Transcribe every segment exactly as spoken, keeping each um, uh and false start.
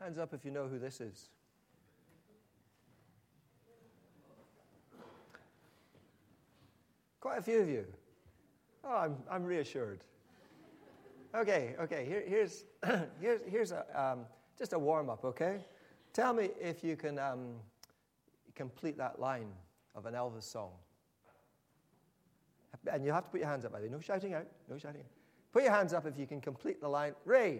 Hands up if you know who this is. Quite a few of you. Oh, I'm I'm reassured. Okay, okay. Here, here's here's here's a um, just a warm up. Okay, tell me if you can um, complete that line of an Elvis song. And you have to put your hands up, by the way. No shouting out. No shouting out. Put your hands up if you can complete the line. Ray.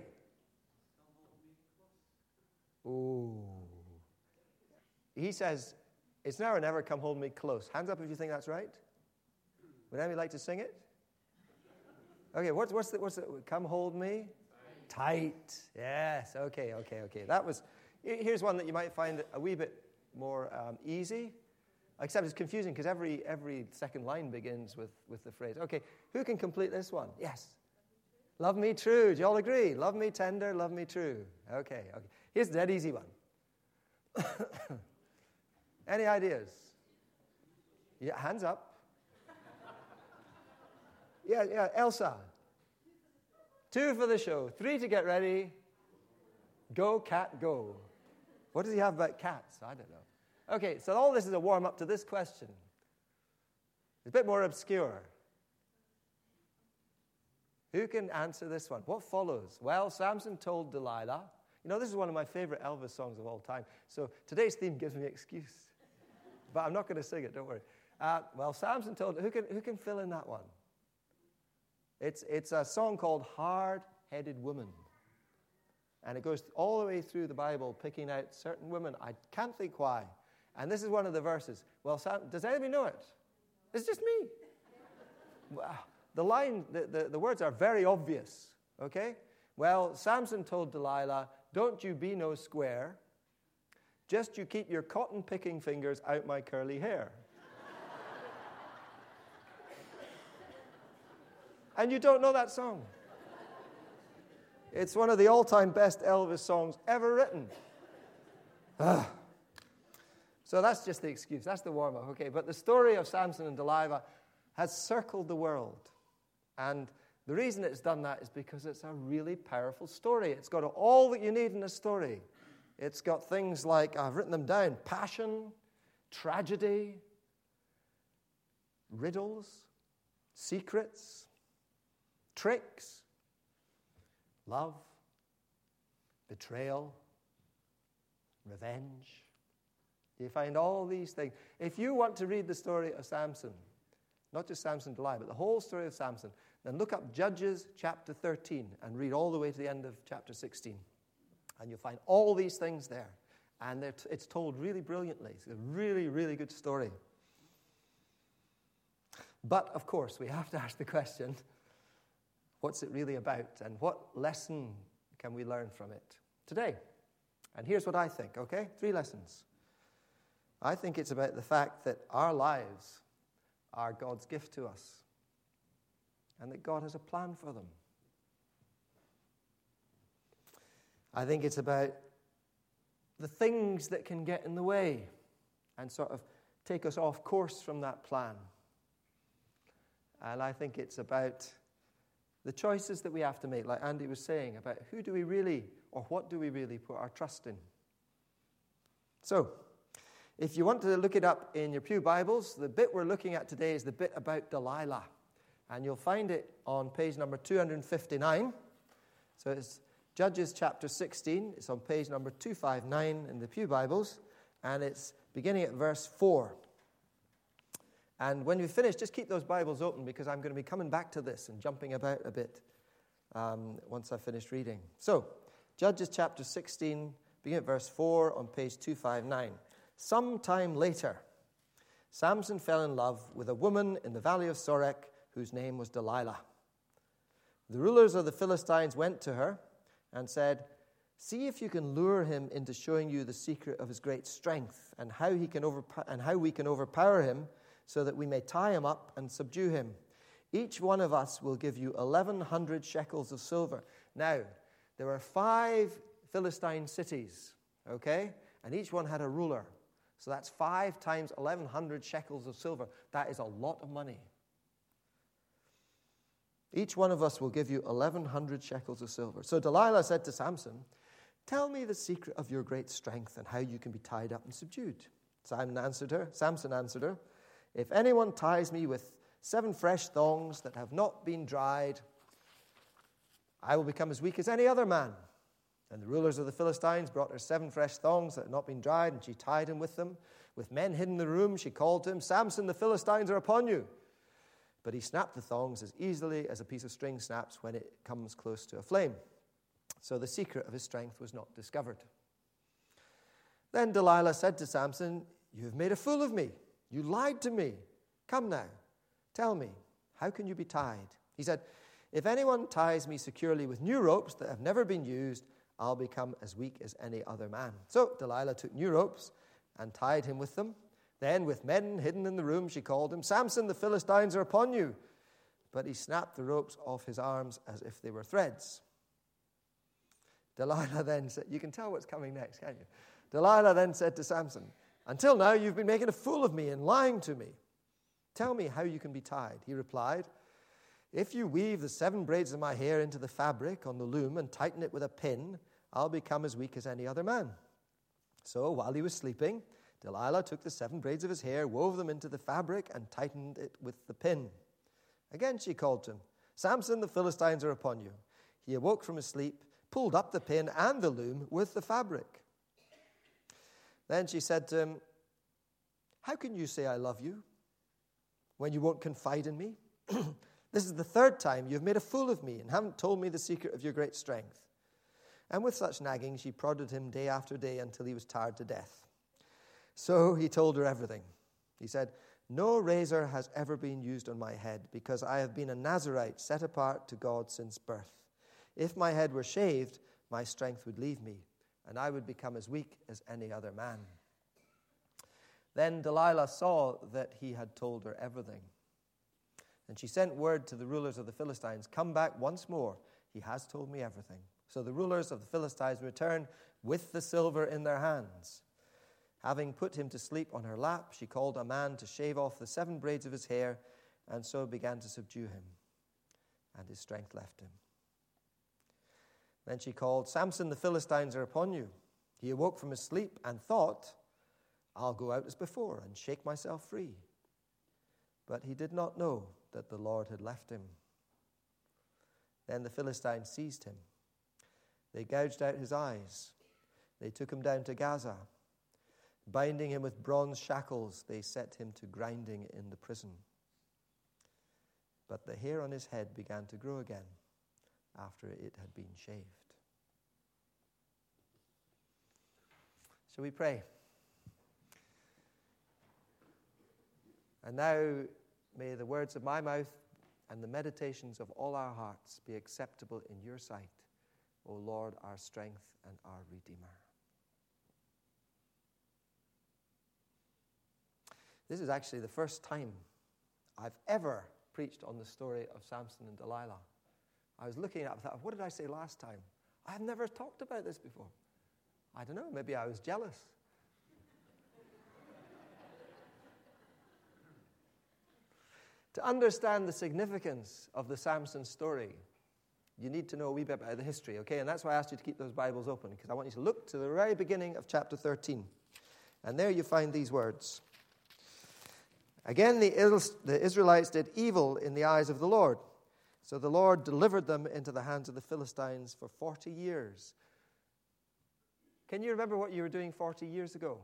Ooh. He says, it's now or never, come hold me close. Hands up if you think that's right. Would anybody like to sing it? Okay, what's, what's the, what's the, come hold me? Tight. Tight. Yes, okay, okay, okay. That was, here's one that you might find a wee bit more um, easy. Except it's confusing because every every second line begins with, with the phrase. Okay, who can complete this one? Yes. Love me true. Do you all agree? Love me tender, love me true. Okay, okay. Here's the dead easy one. Any ideas? Yeah, hands up. Yeah, yeah, Elsa. Two for the show. Three to get ready. Go, cat, go. What does he have about cats? I don't know. Okay, so all this is a warm-up to this question. It's a bit more obscure. Who can answer this one? What follows? Well, Samson told Delilah. You know, this is one of my favorite Elvis songs of all time. So today's theme gives me an excuse. But I'm not going to sing it, don't worry. Uh, well, Samson told, who can, who can fill in that one? It's, it's a song called Hard-Headed Woman. And it goes all the way through the Bible, picking out certain women. I can't think why. And this is one of the verses. Well, Sam, does anybody know it? It's just me. The line, the, the, the words are very obvious, okay? Well, Samson told Delilah, don't you be no square, just you keep your cotton-picking fingers out my curly hair. And you don't know that song. It's one of the all-time best Elvis songs ever written. Ah. So that's just the excuse. That's the warm-up. Okay, but the story of Samson and Delilah has circled the world. And the reason it's done that is because it's a really powerful story. It's got all that you need in a story. It's got things like, I've written them down, passion, tragedy, riddles, secrets, tricks, love, betrayal, revenge. You find all these things. If you want to read the story of Samson, not just Samson and Delilah, but the whole story of Samson, then look up Judges chapter thirteen and read all the way to the end of chapter sixteen. And you'll find all these things there. And t- it's told really brilliantly. It's a really, really good story. But, of course, we have to ask the question, what's it really about? And what lesson can we learn from it today? And here's what I think, okay? Three lessons. I think it's about the fact that our lives are God's gift to us and that God has a plan for them. I think it's about the things that can get in the way and sort of take us off course from that plan. And I think it's about the choices that we have to make, like Andy was saying, about who do we really, or what do we really put our trust in. So, if you want to look it up in your Pew Bibles, the bit we're looking at today is the bit about Delilah. And you'll find it on page number two fifty-nine. So it's Judges chapter sixteen. It's on page number two fifty-nine in the Pew Bibles. And it's beginning at verse four. And when you finish, just keep those Bibles open because I'm going to be coming back to this and jumping about a bit um, once I've finished reading. So, Judges chapter sixteen, beginning at verse four on page two fifty-nine. Some time later, Samson fell in love with a woman in the valley of Sorek whose name was Delilah. The rulers of the Philistines went to her and said, "See if you can lure him into showing you the secret of his great strength and how he can overpo- and how we can overpower him so that we may tie him up and subdue him. Each one of us will give you eleven hundred shekels of silver." Now, there were five Philistine cities, okay? And each one had a ruler. So that's five times eleven hundred shekels of silver. That is a lot of money. Each one of us will give you eleven hundred shekels of silver. So Delilah said to Samson, Tell me the secret of your great strength and how you can be tied up and subdued. Simon answered her, Samson answered her, if anyone ties me with seven fresh thongs that have not been dried, I will become as weak as any other man. And the rulers of the Philistines brought her seven fresh thongs that had not been dried, and she tied him with them. With men hidden in the room, she called to him, Samson, the Philistines are upon you. But he snapped the thongs as easily as a piece of string snaps when it comes close to a flame. So the secret of his strength was not discovered. Then Delilah said to Samson, you have made a fool of me. You lied to me. Come now, tell me, how can you be tied? He said, if anyone ties me securely with new ropes that have never been used, I'll become as weak as any other man. So Delilah took new ropes and tied him with them. Then with men hidden in the room, she called him, Samson, the Philistines are upon you. But he snapped the ropes off his arms as if they were threads. Delilah then said, you can tell what's coming next, can't you? Delilah then said to Samson, until now you've been making a fool of me and lying to me. Tell me how you can be tied. He replied, if you weave the seven braids of my hair into the fabric on the loom and tighten it with a pin, I'll become as weak as any other man. So while he was sleeping, Delilah took the seven braids of his hair, wove them into the fabric, and tightened it with the pin. Again she called to him, Samson, the Philistines are upon you. He awoke from his sleep, pulled up the pin and the loom with the fabric. Then she said to him, how can you say I love you when you won't confide in me? This is the third time you've made a fool of me and haven't told me the secret of your great strength. And with such nagging, she prodded him day after day until he was tired to death. So he told her everything. He said, no razor has ever been used on my head because I have been a Nazirite set apart to God since birth. If my head were shaved, my strength would leave me, and I would become as weak as any other man. Then Delilah saw that he had told her everything. And she sent word to the rulers of the Philistines, come back once more. He has told me everything. So the rulers of the Philistines returned with the silver in their hands. Having put him to sleep on her lap, she called a man to shave off the seven braids of his hair, and so began to subdue him. And his strength left him. Then she called, Samson, the Philistines are upon you. He awoke from his sleep and thought, I'll go out as before and shake myself free. But he did not know that the Lord had left him. Then the Philistines seized him. They gouged out his eyes. They took him down to Gaza. Binding him with bronze shackles, they set him to grinding in the prison. But the hair on his head began to grow again after it had been shaved. Shall we pray? And now may the words of my mouth and the meditations of all our hearts be acceptable in your sight, O Lord, our strength and our Redeemer. This is actually the first time I've ever preached on the story of Samson and Delilah. I was looking at it and thought, what did I say last time? I've never talked about this before. I don't know, maybe I was jealous. To understand the significance of the Samson story, you need to know a wee bit about the history, okay? And that's why I asked you to keep those Bibles open, because I want you to look to the very beginning of chapter thirteen. And there you find these words. Again, the Israelites did evil in the eyes of the Lord. So the Lord delivered them into the hands of the Philistines for forty years. Can you remember what you were doing forty years ago?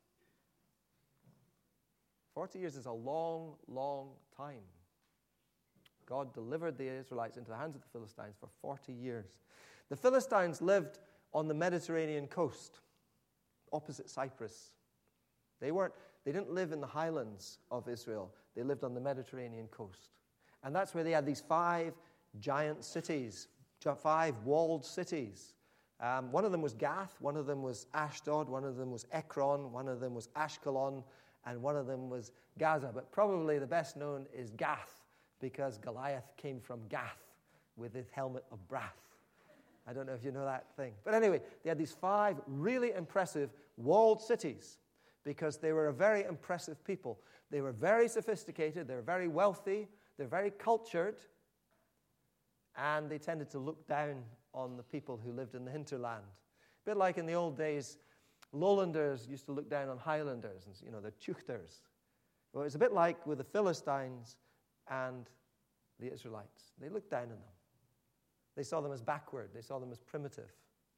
forty years is a long, long time. God delivered the Israelites into the hands of the Philistines for forty years. The Philistines lived on the Mediterranean coast, opposite Cyprus. They weren't, they didn't live in the highlands of Israel. They lived on the Mediterranean coast. And that's where they had these five giant cities, five walled cities. Um, one of them was Gath, one of them was Ashdod, one of them was Ekron, one of them was Ashkelon, and one of them was Gaza. But probably the best known is Gath, because Goliath came from Gath with his helmet of brass. I don't know if you know that thing. But anyway, they had these five really impressive walled cities because they were a very impressive people. They were very sophisticated, they were very wealthy, they're very cultured, and they tended to look down on the people who lived in the hinterland. bit like in the old days, lowlanders used to look down on highlanders, and you know, the Teuchters. Well, it's a bit like with the Philistines and the Israelites. They looked down on them. They saw them as backward. They saw them as primitive.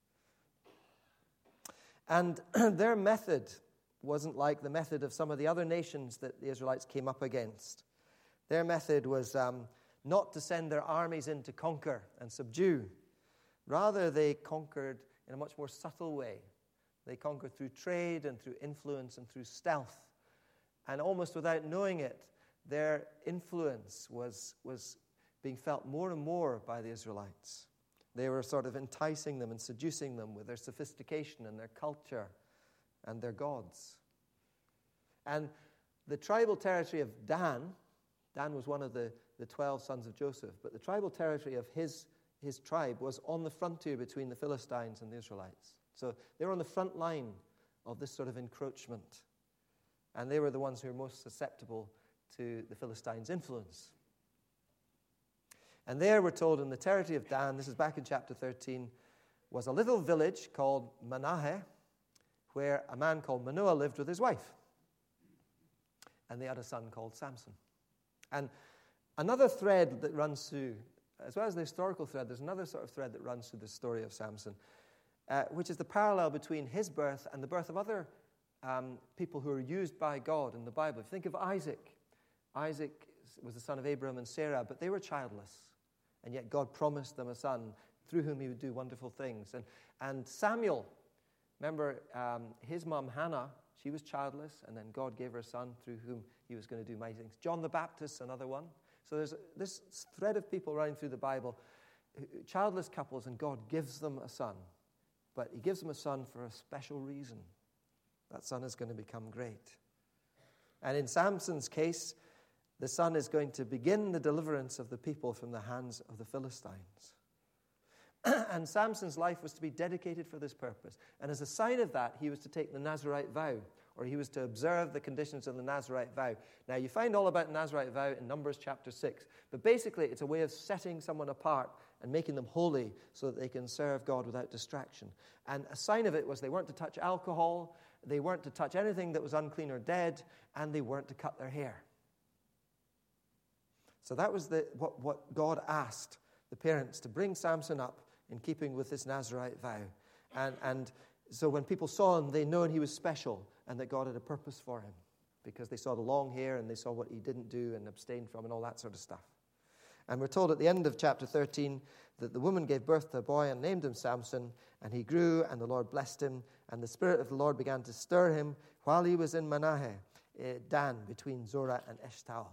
And their method wasn't like the method of some of the other nations that the Israelites came up against. Their method was um, not to send their armies in to conquer and subdue. Rather, they conquered in a much more subtle way. They conquered through trade and through influence and through stealth. And almost without knowing it, their influence was, was being felt more and more by the Israelites. They were sort of enticing them and seducing them with their sophistication and their culture and their gods. And the tribal territory of Dan, Dan was one of the, the twelve sons of Joseph, but the tribal territory of his, his tribe was on the frontier between the Philistines and the Israelites. So they were on the front line of this sort of encroachment. And they were the ones who were most susceptible to the Philistines' influence. And there we're told in the territory of Dan, this is back in chapter thirteen, was a little village called Manasseh, where a man called Manoah lived with his wife. And they had a son called Samson. And another thread that runs through, as well as the historical thread, there's another sort of thread that runs through the story of Samson, uh, which is the parallel between his birth and the birth of other um, people who are used by God in the Bible. If you think of Isaac. Isaac was the son of Abraham and Sarah, but they were childless. And yet God promised them a son through whom he would do wonderful things. And, and Samuel, remember um, his mom Hannah, she was childless, and then God gave her a son through whom he was going to do mighty things. John the Baptist, another one. So there's this thread of people running through the Bible, childless couples, and God gives them a son. But he gives them a son for a special reason. That son is going to become great. And in Samson's case, the son is going to begin the deliverance of the people from the hands of the Philistines. And Samson's life was to be dedicated for this purpose. And as a sign of that, he was to take the Nazirite vow, or he was to observe the conditions of the Nazirite vow. Now, you find all about the Nazirite vow in Numbers chapter six. But basically, it's a way of setting someone apart and making them holy so that they can serve God without distraction. And a sign of it was they weren't to touch alcohol, they weren't to touch anything that was unclean or dead, and they weren't to cut their hair. So that was the, what, what God asked the parents to bring Samson up in keeping with this Nazirite vow. And, and so when people saw him, they knew he was special and that God had a purpose for him because they saw the long hair and they saw what he didn't do and abstained from and all that sort of stuff. And we're told at the end of chapter thirteen that the woman gave birth to a boy and named him Samson, and he grew and the Lord blessed him, and the Spirit of the Lord began to stir him while he was in Manasseh, uh, Dan, between Zorah and Eshtaol.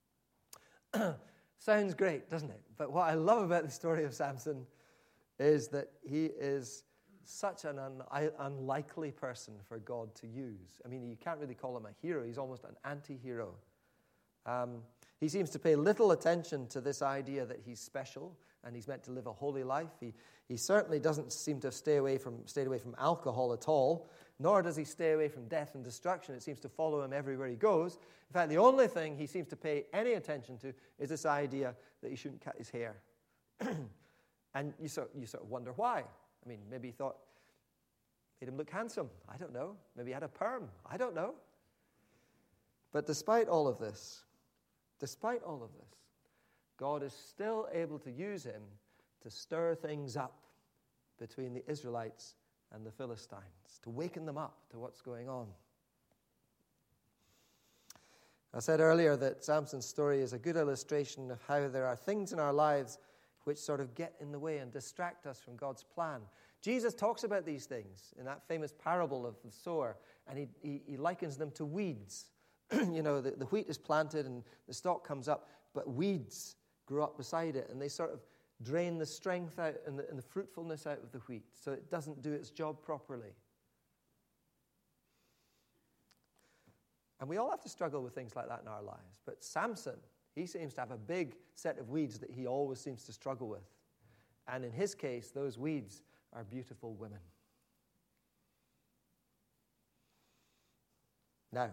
Sounds great, doesn't it? But what I love about the story of Samson is that he is such an un- unlikely person for God to use. I mean, you can't really call him a hero. He's almost an anti-hero. Um, he seems to pay little attention to this idea that he's special and he's meant to live a holy life. He, he certainly doesn't seem to stay away from, stay away from alcohol at all, nor does he stay away from death and destruction. It seems to follow him everywhere he goes. In fact, the only thing he seems to pay any attention to is this idea that he shouldn't cut his hair. And you sort, you sort of wonder why. I mean, maybe he thought made him look handsome. I don't know. Maybe he had a perm. I don't know. But despite all of this, despite all of this, God is still able to use him to stir things up between the Israelites and the Philistines, to waken them up to what's going on. I said earlier that Samson's story is a good illustration of how there are things in our lives which sort of get in the way and distract us from God's plan. Jesus talks about these things in that famous parable of the sower, and he, he, he likens them to weeds. You know, the, the wheat is planted and the stalk comes up, but weeds grow up beside it, and they sort of drain the strength out and the, and the fruitfulness out of the wheat, so it doesn't do its job properly. And we all have to struggle with things like that in our lives. But Samson, he seems to have a big set of weeds that he always seems to struggle with. And in his case, those weeds are beautiful women. Now,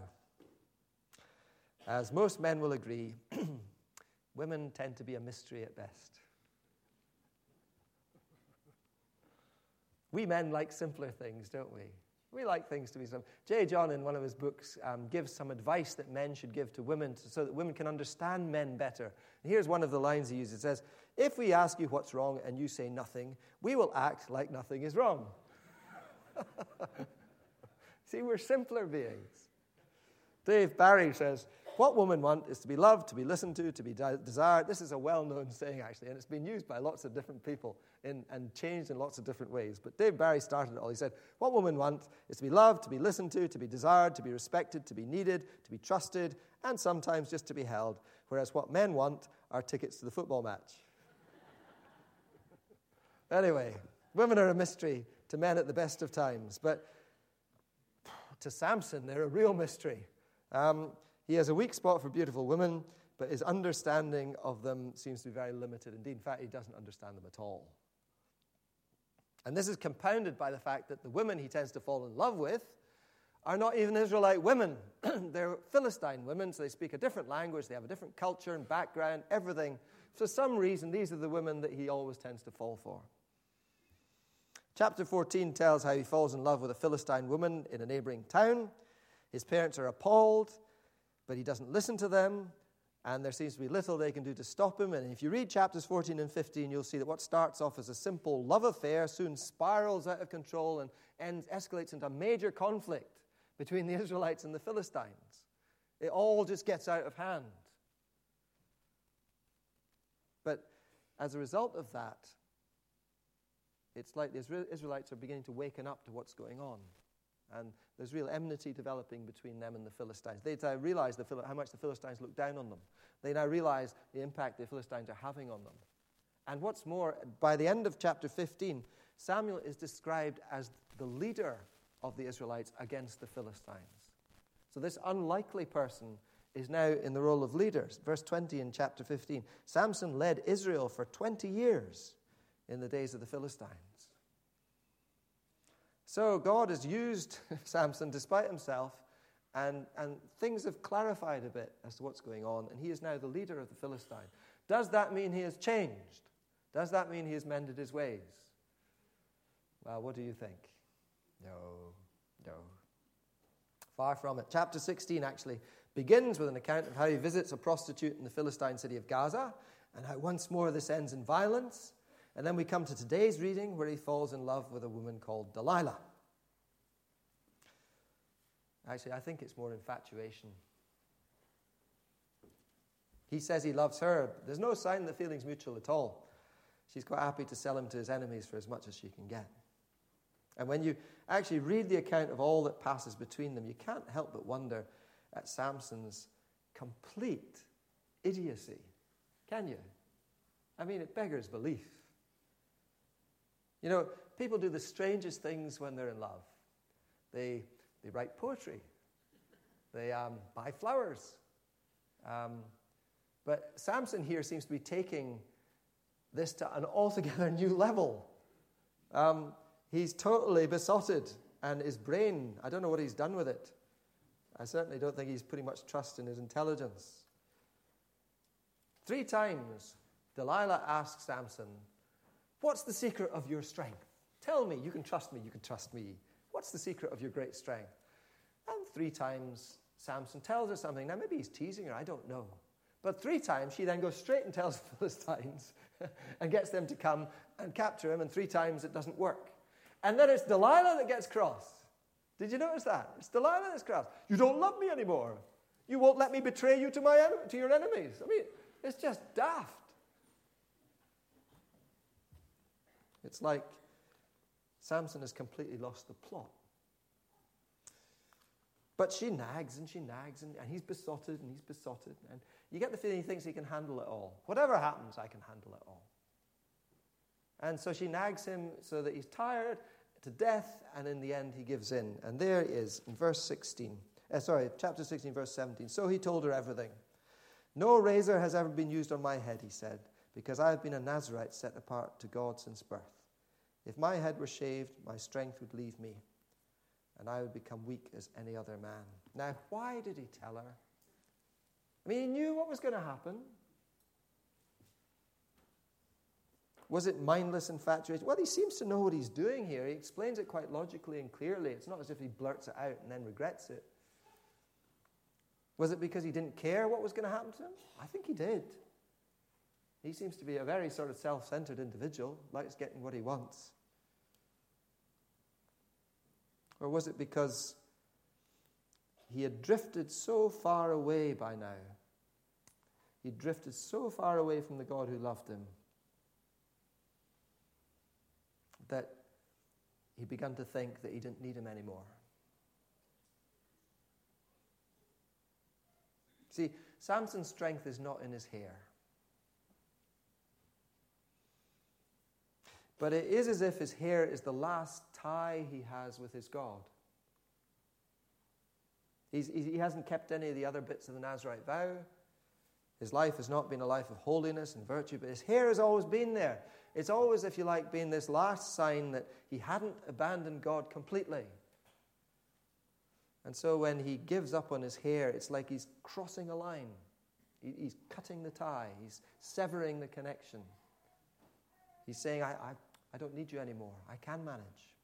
as most men will agree, women tend to be a mystery at best. We men like simpler things, don't we? We like things to be simple. J. John, in one of his books, um, gives some advice that men should give to women to, so that women can understand men better. And here's one of the lines he uses. It says, "If we ask you what's wrong and you say nothing, we will act like nothing is wrong." See, we're simpler beings. Dave Barry says, "What women want is to be loved, to be listened to, to be de- desired." This is a well-known saying, actually, and it's been used by lots of different people in, and changed in lots of different ways. But Dave Barry started it all. He said, "What women want is to be loved, to be listened to, to be desired, to be respected, to be needed, to be trusted, and sometimes just to be held. Whereas what men want are tickets to the football match." Anyway, women are a mystery to men at the best of times. But to Samson, they're a real mystery. Um, he has a weak spot for beautiful women, but his understanding of them seems to be very limited. Indeed, in fact, he doesn't understand them at all. And this is compounded by the fact that the women he tends to fall in love with are not even Israelite women. They're Philistine women, so they speak a different language, they have a different culture and background, everything. For some reason, these are the women that he always tends to fall for. Chapter fourteen tells how he falls in love with a Philistine woman in a neighboring town. His parents are appalled, but he doesn't listen to them, and there seems to be little they can do to stop him. And if you read chapters fourteen and fifteen, you'll see that what starts off as a simple love affair soon spirals out of control and ends, escalates into a major conflict between the Israelites and the Philistines. It all just gets out of hand. But as a result of that, it's like the Israelites are beginning to waken up to what's going on. And there's real enmity developing between them and the Philistines. They now realize the, how much the Philistines look down on them. They now realize the impact the Philistines are having on them. And what's more, by the end of chapter fifteen, Samuel is described as the leader of the Israelites against the Philistines. So this unlikely person is now in the role of leader. Verse twenty in chapter fifteen, Samson led Israel for twenty years in the days of the Philistines. So God has used Samson despite himself, and, and things have clarified a bit as to what's going on, and he is now the leader of the Philistines. Does that mean he has changed? Does that mean he has mended his ways? Well, what do you think? No, no. Far from it. Chapter sixteen actually begins with an account of how he visits a prostitute in the Philistine city of Gaza, and how once more this ends in violence. And then we come to today's reading where he falls in love with a woman called Delilah. Actually, I think it's more infatuation. He says he loves her. There's no sign the feeling's mutual at all. She's quite happy to sell him to his enemies for as much as she can get. And when you actually read the account of all that passes between them, you can't help but wonder at Samson's complete idiocy. Can you? I mean, it beggars belief. You know, people do the strangest things when they're in love. They they write poetry. They um, buy flowers. Um, but Samson here seems to be taking this to an altogether new level. Um, he's totally besotted, and his brain, I don't know what he's done with it. I certainly don't think he's putting much trust in his intelligence. Three times, Delilah asks Samson, "What's the secret of your strength? Tell me, you can trust me, you can trust me. What's the secret of your great strength?" And three times, Samson tells her something. Now, maybe he's teasing her, I don't know. But three times, she then goes straight and tells the Philistines and gets them to come and capture him, and three times it doesn't work. And then it's Delilah that gets cross. Did you notice that? It's Delilah that's cross. "You don't love me anymore. You won't let me betray you to my en- to your enemies." I mean, it's just daft. It's like Samson has completely lost the plot. But she nags and she nags, and, and he's besotted and he's besotted. And you get the feeling he thinks he can handle it all. Whatever happens, I can handle it all. And so she nags him so that he's tired to death, and in the end he gives in. And there he is in verse sixteen. Uh, sorry, chapter sixteen, verse seventeen. So he told her everything. "No razor has ever been used on my head," he said, "because I have been a Nazirite set apart to God since birth. If my head were shaved, my strength would leave me, and I would become weak as any other man." Now, why did he tell her? I mean, he knew what was going to happen. Was it mindless infatuation? Well, he seems to know what he's doing here. He explains it quite logically and clearly. It's not as if he blurts it out and then regrets it. Was it because he didn't care what was going to happen to him? I think he did. He seems to be a very sort of self-centered individual, likes getting what he wants. Or was it because he had drifted so far away by now? He drifted so far away from the God who loved him that he began to think that he didn't need him anymore. See, Samson's strength is not in his hair. But it is as if his hair is the last tie he has with his God. He's, he hasn't kept any of the other bits of the Nazirite vow. His life has not been a life of holiness and virtue, but his hair has always been there. It's always, if you like, been this last sign that he hadn't abandoned God completely. And so when he gives up on his hair, it's like he's crossing a line. He, he's cutting the tie. He's severing the connection. He's saying, I, I, I don't need you anymore. I can manage.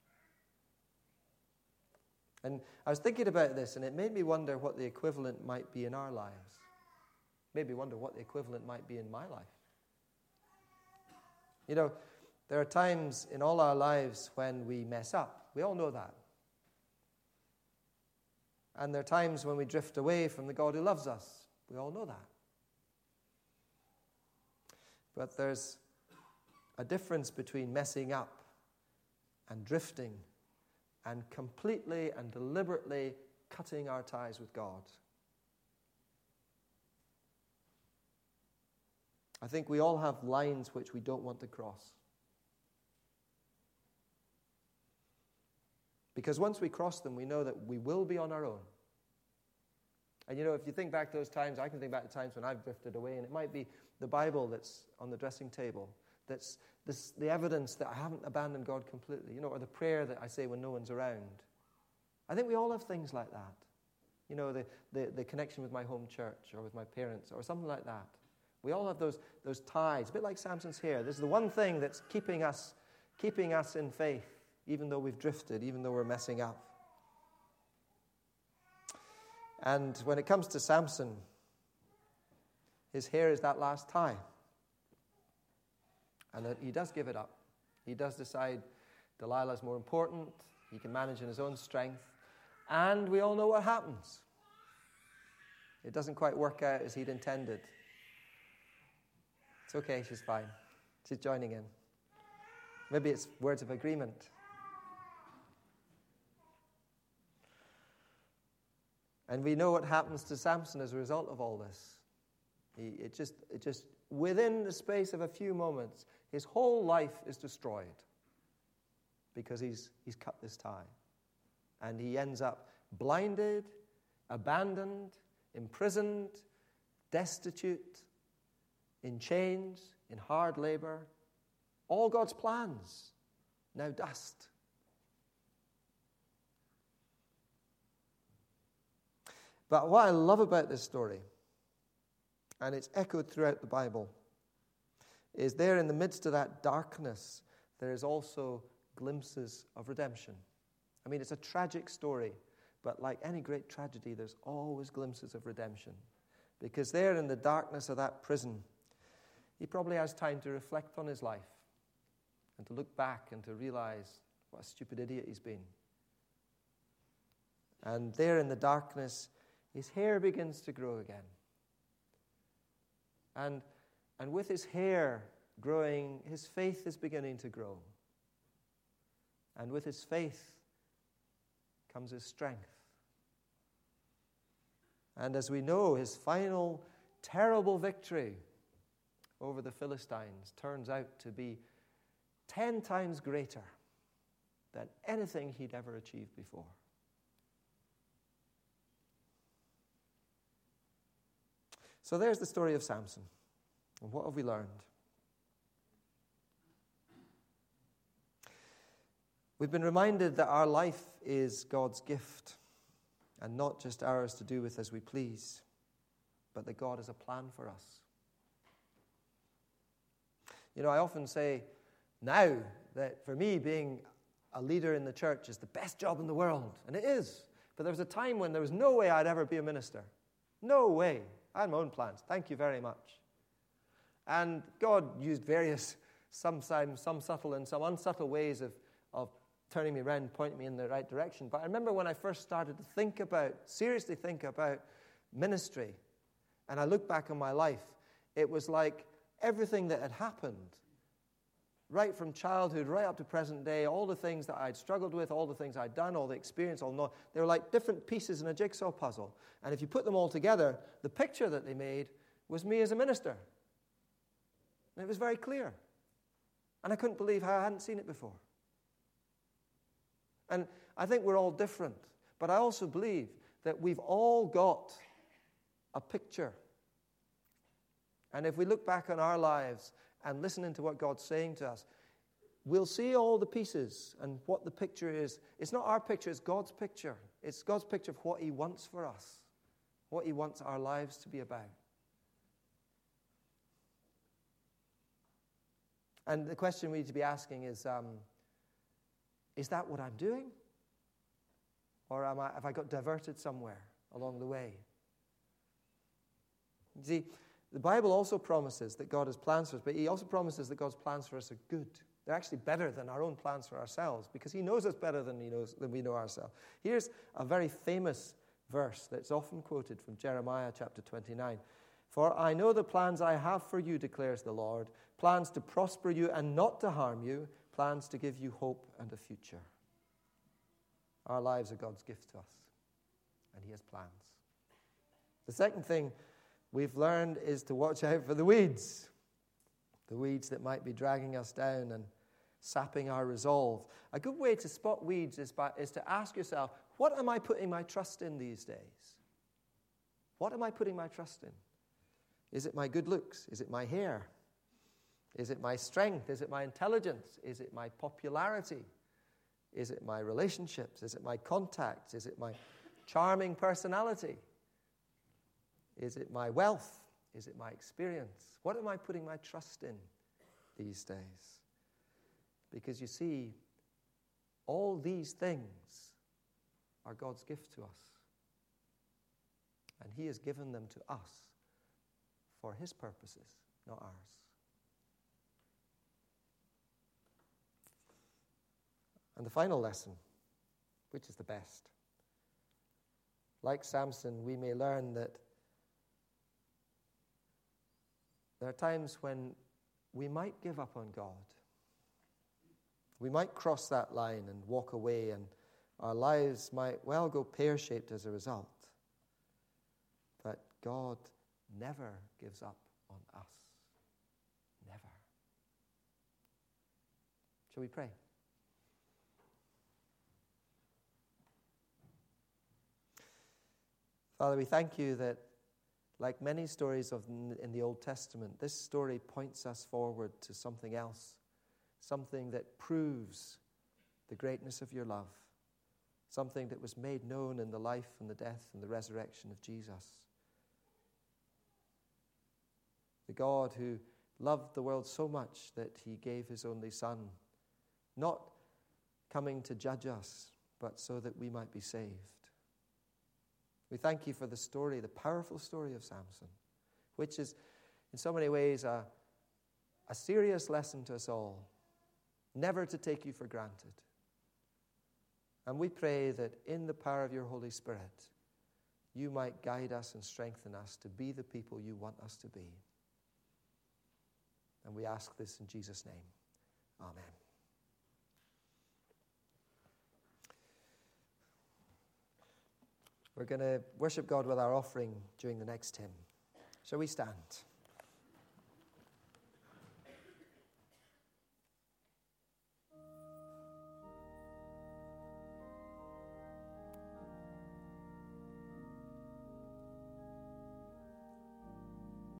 And I was thinking about this, and it made me wonder what the equivalent might be in our lives. Made me wonder what the equivalent might be in my life. You know, there are times in all our lives when we mess up. We all know that. And there are times when we drift away from the God who loves us. We all know that. But there's a difference between messing up and drifting and completely and deliberately cutting our ties with God. I think we all have lines which we don't want to cross. Because once we cross them, we know that we will be on our own. And you know, if you think back to those times, I can think back to times when I've drifted away, and it might be the Bible that's on the dressing table. That's this, the evidence that I haven't abandoned God completely, you know, or the prayer that I say when no one's around. I think we all have things like that. You know, the, the, the connection with my home church or with my parents or something like that. We all have those, those ties, a bit like Samson's hair. This is the one thing that's keeping us, keeping us in faith, even though we've drifted, even though we're messing up. And when it comes to Samson, his hair is that last tie. And he does give it up. He does decide Delilah's more important. He can manage in his own strength. And we all know what happens. It doesn't quite work out as he'd intended. It's okay, she's fine. She's joining in. Maybe it's words of agreement. And we know what happens to Samson as a result of all this. He, it just, it just, within the space of a few moments, his whole life is destroyed because he's, he's cut this tie. And he ends up blinded, abandoned, imprisoned, destitute, in chains, in hard labor. All God's plans, now dust. But what I love about this story, and it's echoed throughout the Bible, is there in the midst of that darkness, there is also glimpses of redemption. I mean, it's a tragic story, but like any great tragedy, there's always glimpses of redemption. Because there in the darkness of that prison, he probably has time to reflect on his life and to look back and to realize what a stupid idiot he's been. And there in the darkness, his hair begins to grow again. And, and with his hair growing, his faith is beginning to grow. And with his faith comes his strength. And as we know, his final terrible victory over the Philistines turns out to be ten times greater than anything he'd ever achieved before. So there's the story of Samson. And what have we learned? We've been reminded that our life is God's gift and not just ours to do with as we please, but that God has a plan for us. You know, I often say now that for me, being a leader in the church is the best job in the world, and it is. But there was a time when there was no way I'd ever be a minister. No way. I had my own plans. Thank you very much. And God used various, sometimes some subtle and some unsubtle ways of, of turning me around, pointing me in the right direction. But I remember when I first started to think about, seriously think about ministry, and I look back on my life, it was like everything that had happened, right from childhood, right up to present day, all the things that I'd struggled with, all the things I'd done, all the experience, all know, they were like different pieces in a jigsaw puzzle. And if you put them all together, the picture that they made was me as a minister. And it was very clear. And I couldn't believe how I hadn't seen it before. And I think we're all different. But I also believe that we've all got a picture. And if we look back on our lives and listen into what God's saying to us, we'll see all the pieces and what the picture is. It's not our picture, it's God's picture. It's God's picture of what He wants for us, what He wants our lives to be about. And the question we need to be asking is, um, is that what I'm doing? Or am I, have I got diverted somewhere along the way? You see, the Bible also promises that God has plans for us, but He also promises that God's plans for us are good. They're actually better than our own plans for ourselves, because He knows us better than He knows than we know ourselves. Here's a very famous verse that's often quoted from Jeremiah chapter twenty-nine. For I know the plans I have for you, declares the Lord, plans to prosper you and not to harm you, plans to give you hope and a future. Our lives are God's gift to us, and He has plans. The second thing we've learned is to watch out for the weeds. The weeds that might be dragging us down and sapping our resolve. A good way to spot weeds is, by, is to ask yourself, what am I putting my trust in these days? What am I putting my trust in? Is it my good looks? Is it my hair? Is it my strength? Is it my intelligence? Is it my popularity? Is it my relationships? Is it my contacts? Is it my charming personality? Is it my wealth? Is it my experience? What am I putting my trust in these days? Because you see, all these things are God's gift to us. And He has given them to us for His purposes, not ours. And the final lesson, which is the best. Like Samson, we may learn that there are times when we might give up on God. We might cross that line and walk away, and our lives might well go pear-shaped as a result. But God never gives up on us. Never. Shall we pray? Father, we thank You that, like many stories of in the Old Testament, this story points us forward to something else, something that proves the greatness of Your love, something that was made known in the life and the death and the resurrection of Jesus. The God who loved the world so much that He gave His only Son, not coming to judge us, but so that we might be saved. We thank You for the story, the powerful story of Samson, which is in so many ways a, a serious lesson to us all, never to take You for granted. And we pray that in the power of Your Holy Spirit, You might guide us and strengthen us to be the people You want us to be. And we ask this in Jesus' name. Amen. We're going to worship God with our offering during the next hymn. Shall we stand?